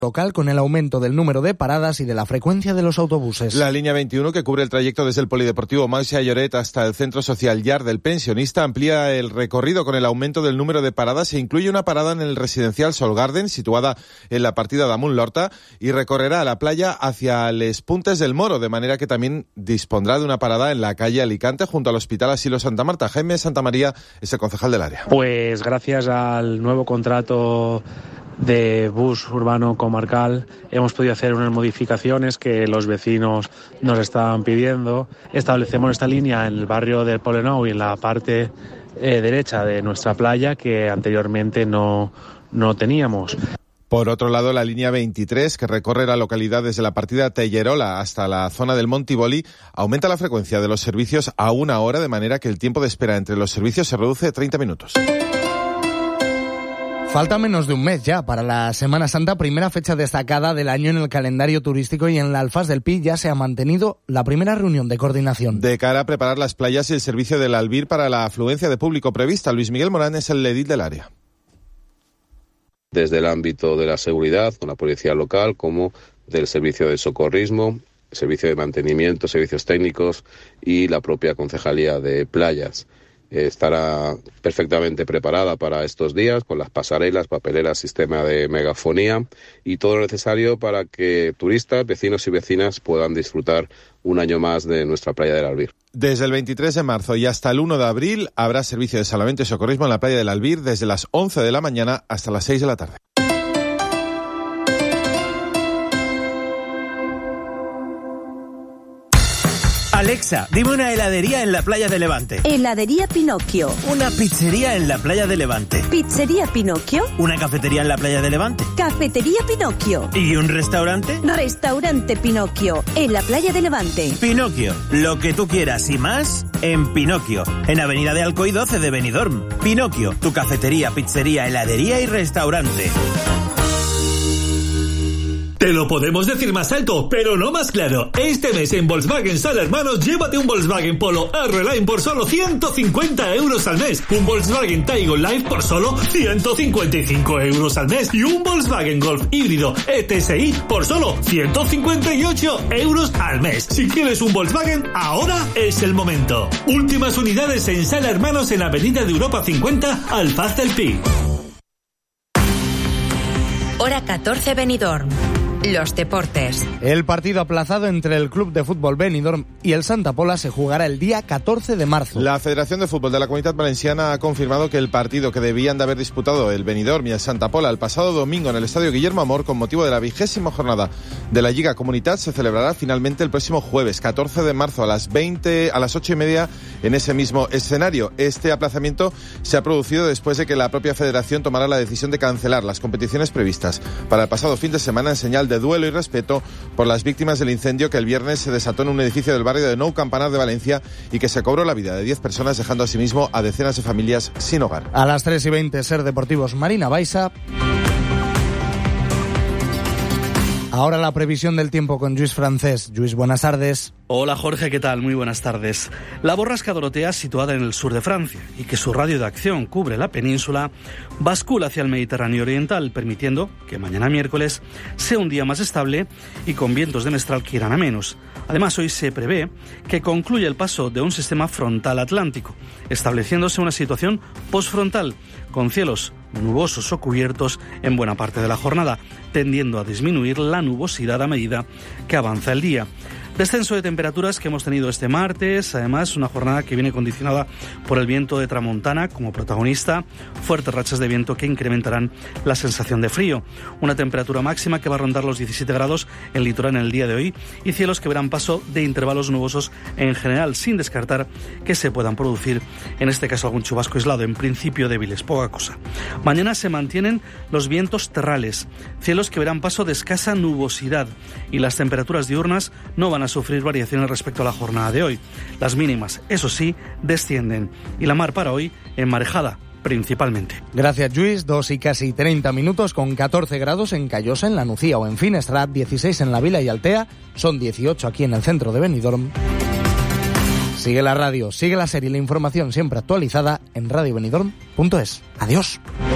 local con el aumento del número de paradas y de la frecuencia de los autobuses. La línea 21, que cubre el trayecto desde el Polideportivo Montse Lloret hasta el Centro Social Llar del Pensionista, amplía el recorrido con el aumento del número de paradas e incluye una parada en el residencial Sol Garden, situada en la partida d'Amunt l'Horta, y recorrerá la playa hacia Les Puntes del Moro, de manera que también dispondrá de una parada en la calle Alicante, junto al Hospital Asilo Santa Marta. Jaime Santamaría es el concejal del área. Pues gracias al nuevo contrato de bus urbano comarcal hemos podido hacer unas modificaciones que los vecinos nos estaban pidiendo. Establecemos esta línea en el barrio del Poblenou y en la parte derecha de nuestra playa, que anteriormente no teníamos. Por otro lado, la línea 23, que recorre la localidad desde la partida Tellerola hasta la zona del Montiboli, aumenta la frecuencia de los servicios a 1 hora, de manera que el tiempo de espera entre los servicios se reduce a 30 minutos. Falta menos de un mes ya para la Semana Santa, primera fecha destacada del año en el calendario turístico, y en la Alfaz del Pi ya se ha mantenido la primera reunión de coordinación. De cara a preparar las playas y el servicio del Albir para la afluencia de público prevista, Luis Miguel Morán es el edil del área. Desde el ámbito de la seguridad, con la policía local, como del servicio de socorrismo, servicio de mantenimiento, servicios técnicos y la propia concejalía de playas. Estará perfectamente preparada para estos días, con las pasarelas, papeleras, sistema de megafonía y todo lo necesario para que turistas, vecinos y vecinas puedan disfrutar un año más de nuestra playa del Albir. Desde el 23 de marzo y hasta el 1 de abril habrá servicio de salvamento y socorrismo en la playa del Albir desde las 11 de la mañana hasta las 6 de la tarde. Alexa, dime una heladería en la playa de Levante. Heladería Pinocchio. Una pizzería en la playa de Levante. Pizzería Pinocchio. Una cafetería en la playa de Levante. Cafetería Pinocchio. ¿Y un restaurante? Restaurante Pinocchio, en la playa de Levante. Pinocchio, lo que tú quieras y más en Pinocchio, en Avenida de Alcoy 12 de Benidorm. Pinocchio, tu cafetería, pizzería, heladería y restaurante. Te lo podemos decir más alto, pero no más claro. Este mes en Volkswagen Sala Hermanos, llévate un Volkswagen Polo R-Line por solo 150 euros al mes. Un Volkswagen Taygo Life por solo 155 euros al mes. Y un Volkswagen Golf híbrido ETSI por solo 158 euros al mes. Si quieres un Volkswagen, ahora es el momento. Últimas unidades en Sala Hermanos en Avenida de Europa 50, Alfaz del Pi. Hora 14 Benidorm. Los deportes. El partido aplazado entre el Club de Fútbol Benidorm y el Santa Pola se jugará el día 14 de marzo. La Federación de Fútbol de la Comunitat Valenciana ha confirmado que el partido que debían de haber disputado el Benidorm y el Santa Pola el pasado domingo en el Estadio Guillermo Amor, con motivo de la 20ª jornada de la Lliga Comunitat, se celebrará finalmente el próximo jueves 14 de marzo a las 8:30 en ese mismo escenario. Este aplazamiento se ha producido después de que la propia Federación tomara la decisión de cancelar las competiciones previstas para el pasado fin de semana en señal de duelo y respeto por las víctimas del incendio que el viernes se desató en un edificio del barrio de Nou Campanar de Valencia y que se cobró la vida de 10 personas, dejando asimismo a decenas de familias sin hogar. A las 3:20, Ser Deportivos Marina Baixa. Ahora la previsión del tiempo con Lluís Francés. Lluís, buenas tardes. Hola Jorge, ¿qué tal? Muy buenas tardes. La borrasca Dorotea, situada en el sur de Francia y que su radio de acción cubre la península, bascula hacia el Mediterráneo oriental, permitiendo que mañana miércoles sea un día más estable y con vientos de mestral que irán a menos. Además, hoy se prevé que concluya el paso de un sistema frontal atlántico, estableciéndose una situación postfrontal, con cielos nubosos o cubiertos en buena parte de la jornada, tendiendo a disminuir la nubosidad a medida que avanza el día. Descenso de temperaturas que hemos tenido este martes, además una jornada que viene condicionada por el viento de tramontana como protagonista, fuertes rachas de viento que incrementarán la sensación de frío, una temperatura máxima que va a rondar los 17 grados en el litoral en el día de hoy y cielos que verán paso de intervalos nubosos en general, sin descartar que se puedan producir, en este caso algún chubasco aislado, en principio débiles, poca cosa. Mañana se mantienen los vientos terrales, cielos que verán paso de escasa nubosidad y las temperaturas diurnas no van a sufrir variaciones respecto a la jornada de hoy. Las mínimas, eso sí, descienden y la mar para hoy enmarejada principalmente. Gracias, Lluís. 2 y casi 30 minutos con 14 grados en Callosa, en La Nucía o en Finestrat, 16 en La Vila y Altea, son 18 aquí en el centro de Benidorm. Sigue la radio, sigue la serie y la información siempre actualizada en radiobenidorm.es. Adiós.